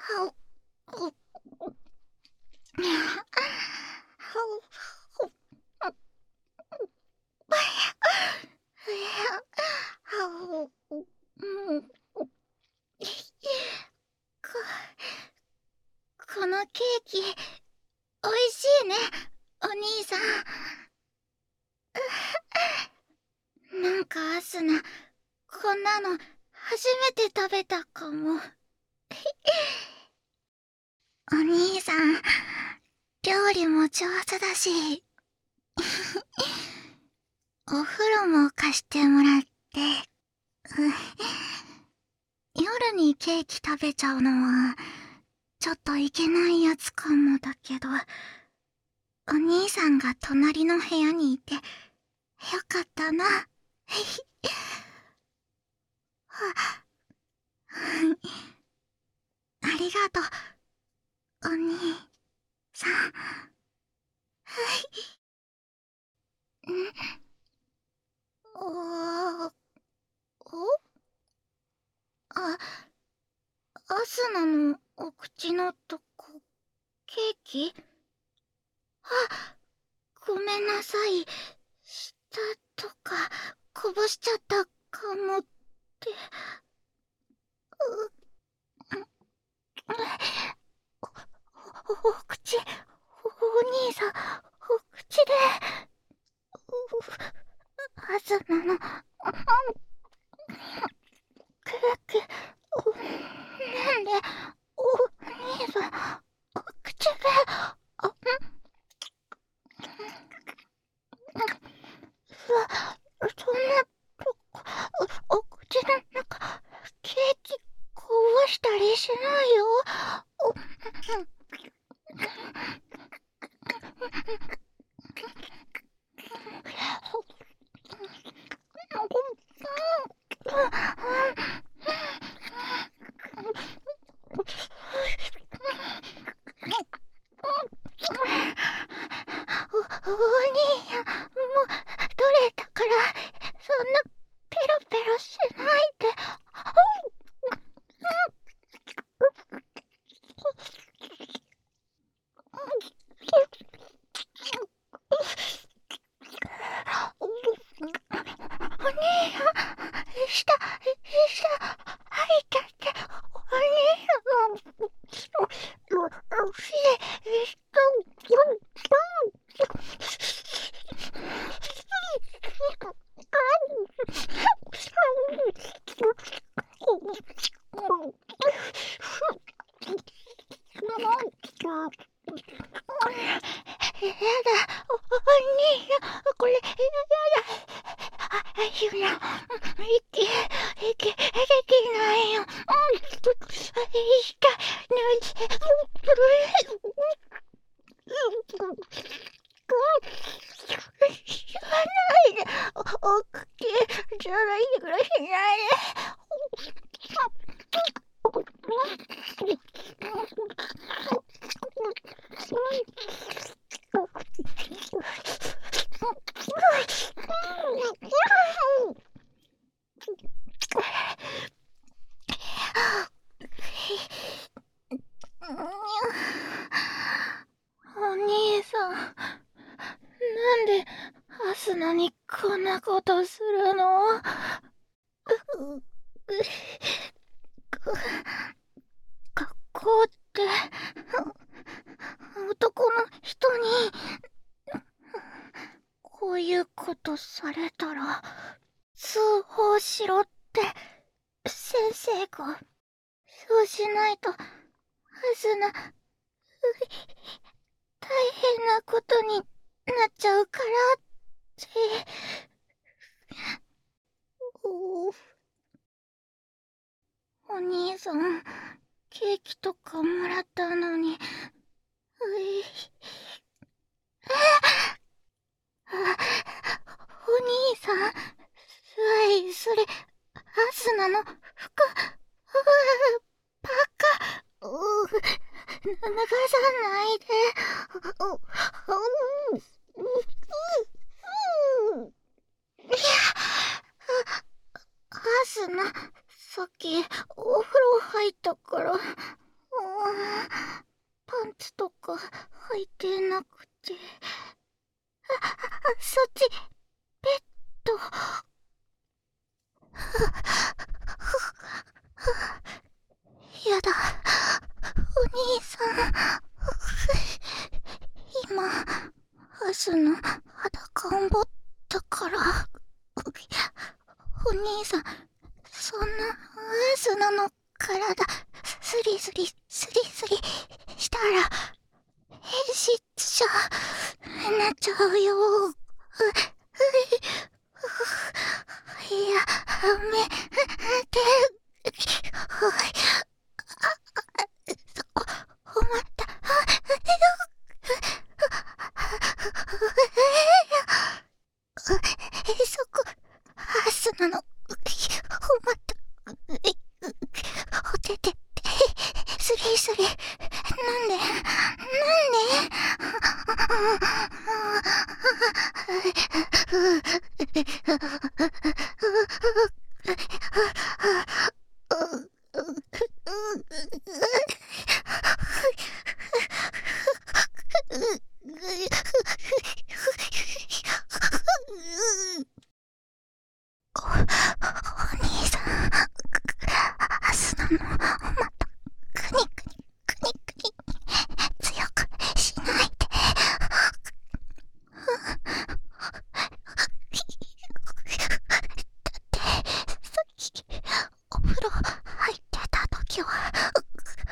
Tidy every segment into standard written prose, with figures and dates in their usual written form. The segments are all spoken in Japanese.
このケーキ、おいしいね、お兄さん。なんかアスナ、こんなの初めて食べたかも。お兄さん、料理も上手だし、お風呂も貸してもらって、夜にケーキ食べちゃうのは、ちょっといけないやつかもだけど、お兄さんが隣の部屋にいて、よかったな。ありがとう、お兄さん。あ、アスナのお口のとこ、ケーキ？ごめんなさい。舌とかこぼしちゃったかもって。お口、お兄さん、お口で。アスナの、クラック、なんで、お兄さん、お口で、そんなとこ、お口の中、ケーキこぼしたりしないよ。お兄やん、もう取れたから、そんなペロペロしないで。お兄やん、下、入っちゃって、お兄やん、やだ、お兄やん、これ、やだ。ゆな、息できないよ。言わないで。お口、じゃないでくらしないお兄さん、なんでアスナにこんなことするの？学校って男の人にこういうことされたら通報しろって先生が。そうしないとアスナ大変なことになっちゃうからって。お兄さん、ケーキとかもらったのに、お兄さん、それ、アスナの服、バカ、脱がさないで。アスナ、さっきお風呂入ったから。 いてなくて。そっち、ベッド。やだ、お兄さん。今、アスの裸を持ったから。お兄さん、そんなアスナの体、スリスリしたら、変質者、なっちゃうよ。やめて。そこ、おまった。そこ、アスナの、おまった。おててって、スリ。なんでお兄さん、アスナの、また、くに強くしないで。だって、さっき、お風呂入ってた時は、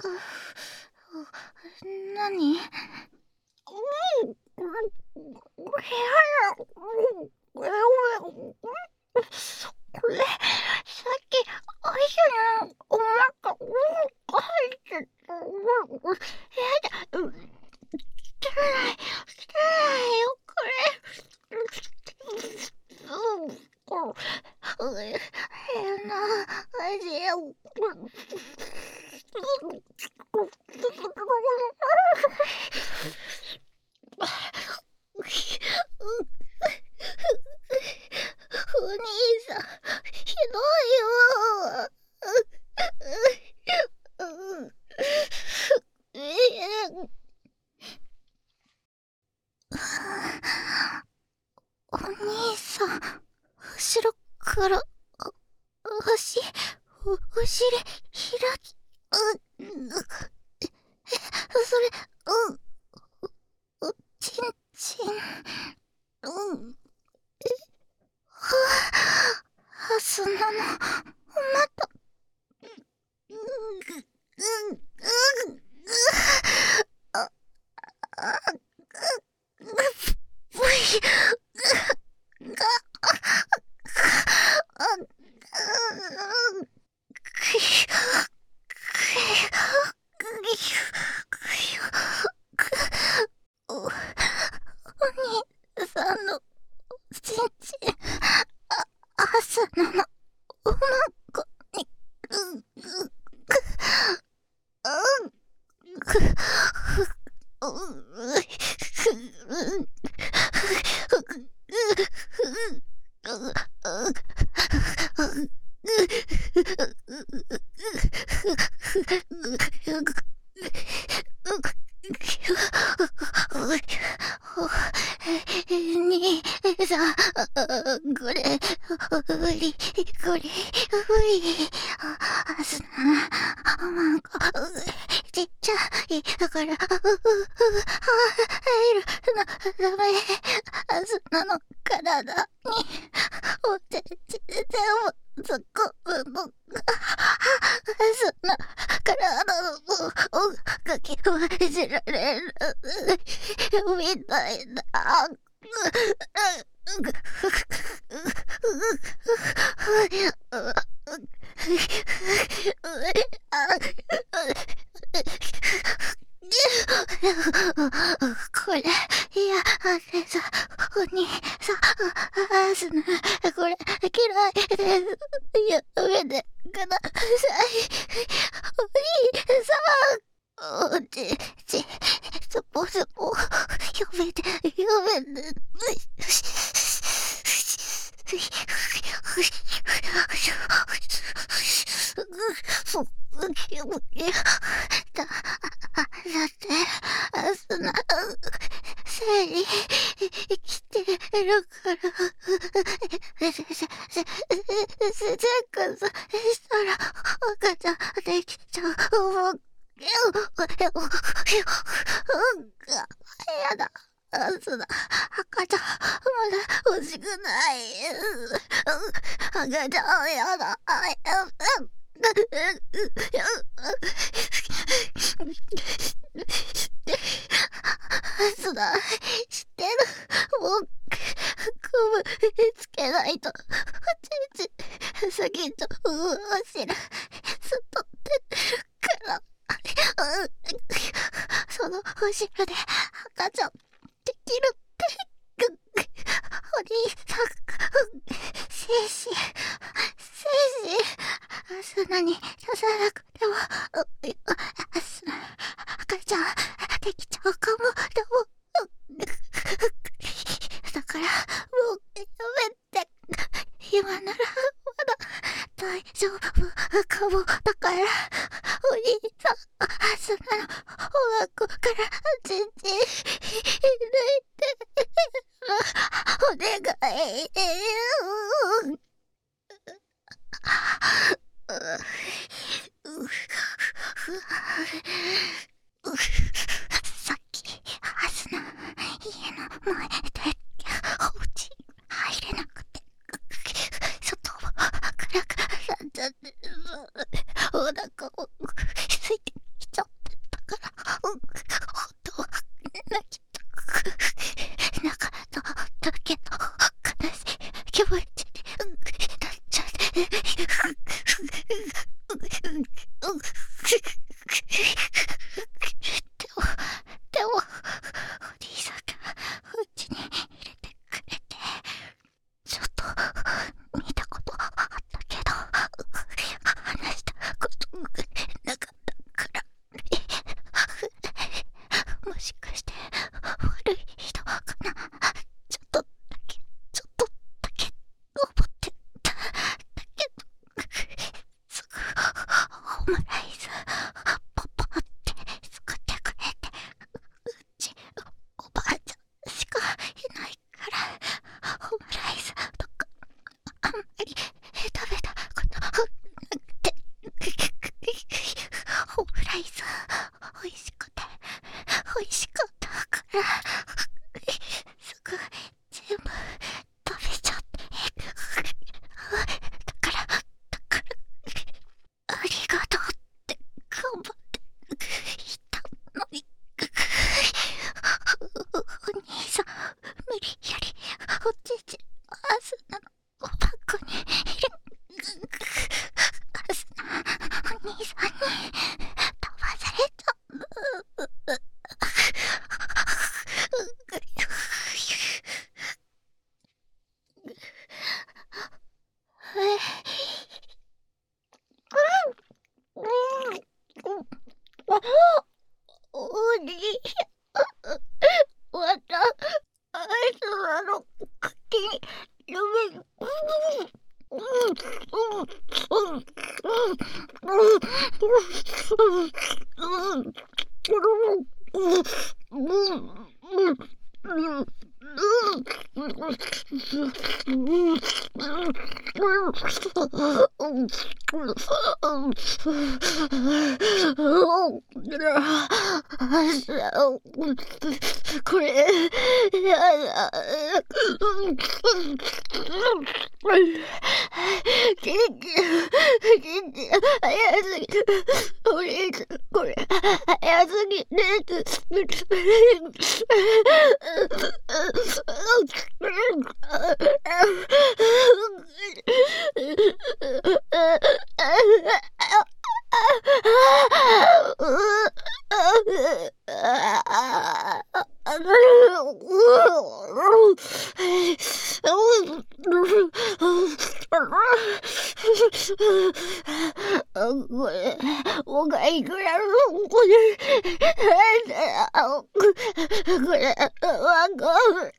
何？これ、さっき、アイスのお腹、入ってた。やだ、汚いよ、これ。変な味よ。お兄さん、ひどいよ。お兄さん、後ろから足、お尻開き、それ、ちんちん、ハスナのお股、お兄さんのちんちん、ハスナのお腹に、兄さん、これ、無理、ハスナ、なんか、ちっちゃいから入るダメ。ハスナの体にお手手でも突っ込むのがハスナ体をかき分けられるみたいだ。これ、いや、でさ、お兄さん、ハスナ、これ、嫌いです。やめてください。お兄さん、スポスポ、やめて。だってハスナ生理来てるからせっかさしたら赤ちゃんできちゃうもん。やだ、ハスナ赤ちゃんまだ欲しくない。赤ちゃんやだ。ハスナ知ってる。もうこぶつけないとちん先と後ろすっと出てるからその後ろで赤ちゃんできるってお兄さん精子ハスナに刺さなくてもハスナ赤ちゃんできちゃうかも。でもだからもうやめて。今ならまだ大丈夫かも。だからお兄さんハスナのお腹からちんちん抜いてお願い。さっきハスナ家の前でお家入れなくて外も暗くなっちゃってお腹も空いてきちゃでも、お兄さんがうちに入れてくれて、ちょっと見たことあったけど、話したことなかったから、もしかして悪い人かな。ちょっとだけ思ってただけど、すぐオムライスポポって作ってくれて、うちおばあちゃんしかいないからオムライスとかあんまり食べたことなくて、オムライス美味しくて美味しかったからすぐ全部食べちゃって、だからありがとうって頑張って言ったのに、お兄さん無理やりおちちアスナのバッグに入れ、アスナお兄さんに飛ばされた。お兄さん、またアイスナの口に夢にこれやだ。ケーキ早すぎる。お兄さんこれ早すぎる。これおがいくらのこれこれわかる。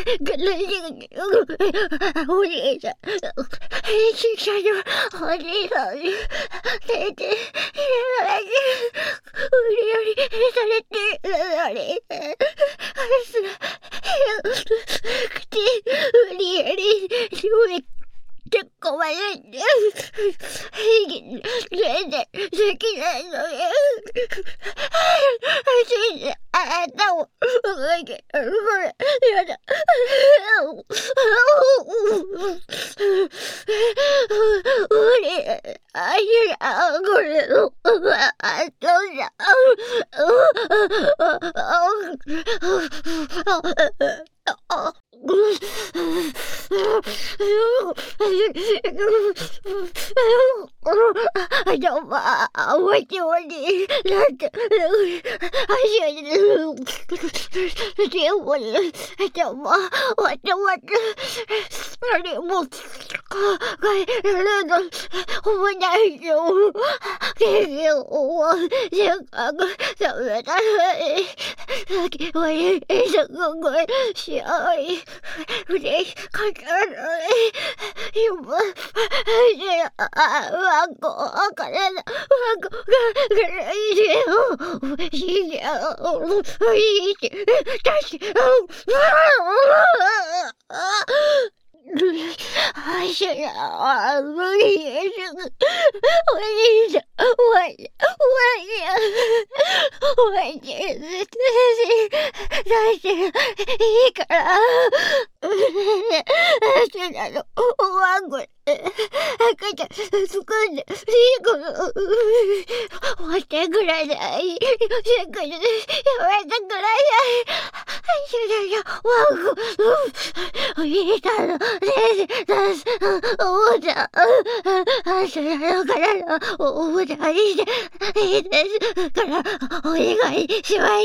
お兄さん、編集者のお兄さんに、出て、売り売りされているのに、口、売り売り、結構悪いんで、全然できないのに、あなたも、動いてる、これ、やだ。無理、あいら、これ、どうだ。でもまあ、覚えており、なんて、でもね、でもまあ、待って、あれも、帰るの、思いないよ。経験を、せっかく食べたのに、先はすごい、しあい、嬉しかったのに、今、ワンコ、わからない、ワンコが、死んじゃう、いいし、だし、あしら、無理です。お兄さん、おいで、出していいから。しらの、ワンコで、赤ちゃん、作んで、いいから、待ってください。せっかくやめてください。しらの、ワンコ、お兄さんの、おもちゃ、しらのからの、おもちゃにして、いいですから、お願いします。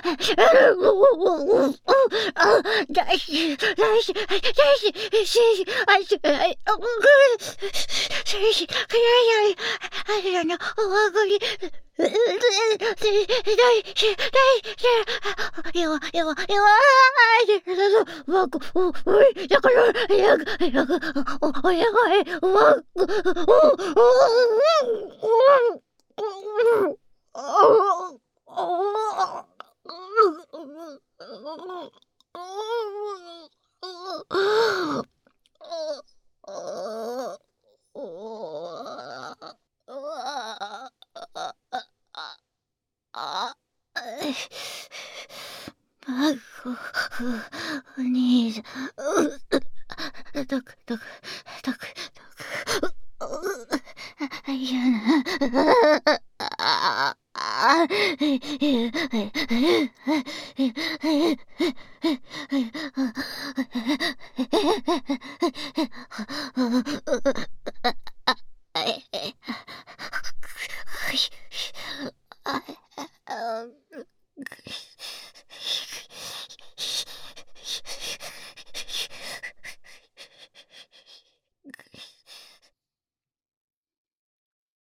お兄さん、どく、いやな。